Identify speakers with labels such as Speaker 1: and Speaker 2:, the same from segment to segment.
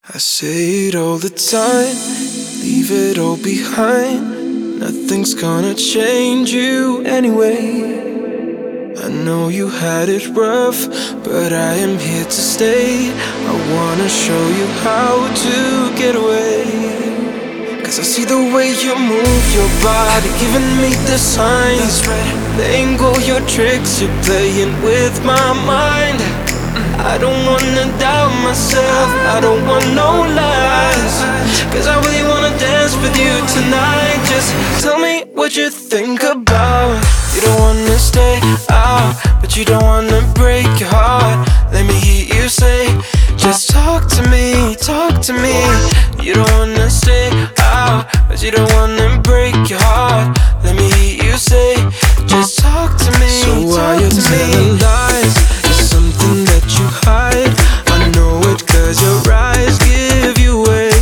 Speaker 1: I say it all the time, leave it all behind. Nothing's gonna change you anyway. I know you had it rough, but I am here to stay. I wanna show you how to get away. Cause I see the way you move your body, giving me the signs. Playing all your tricks, you're playing with my mind. I don't wanna doubt myself, I don't want no lies. Cause I really wanna dance with you tonight. Just tell me what you think about. You don't wanna stay out, but you don't wanna break your heart. Let me hear you say, just talk to me, talk to me. You don't wanna stay out, but you don't wanna break your heart. Let me hear you say, just talk to me. So why you telling lies? It's something that you hide. I know it cause your eyes give you away.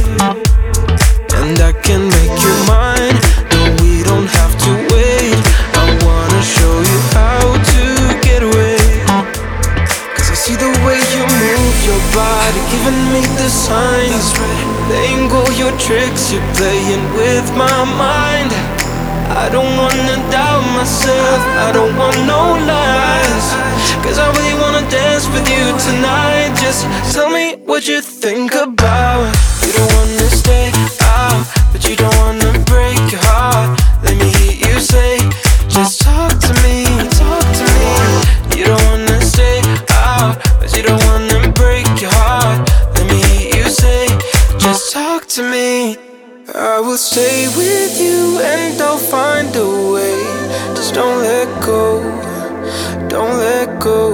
Speaker 1: And I can make you mine. No, we don't have to wait. I wanna show you how to get away. Cause I see the way you move your body, giving me the signs. Playing all your tricks, you're playing with my mind. I don't wanna doubt myself, I don't want no lies. Cause I really wanna dance with you tonight. Just tell me what you think about. You don't wanna stay out, but you don't wanna break your heart. Let me hear you say, just talk to me, talk to me. You don't wanna stay out, but you don't wanna break your heart. Let me hear you say, just talk to me. I will stay with you and I'll find a way. Just don't let go, don't let go.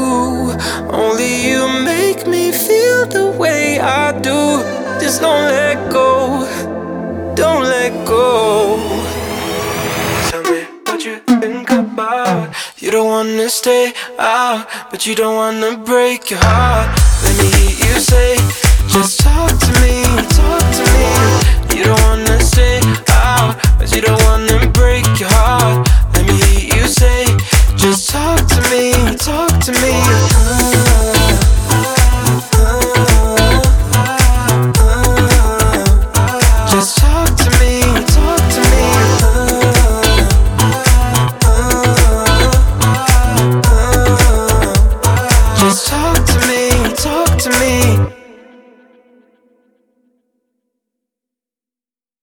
Speaker 1: Only you make me feel the way I do. Just don't let go, don't let go. Tell me what you think about. You don't wanna stay out, but you don't wanna break your heart. Let me hear you say, just talk to me, talk to me. You don't wanna stay out, but you don't wanna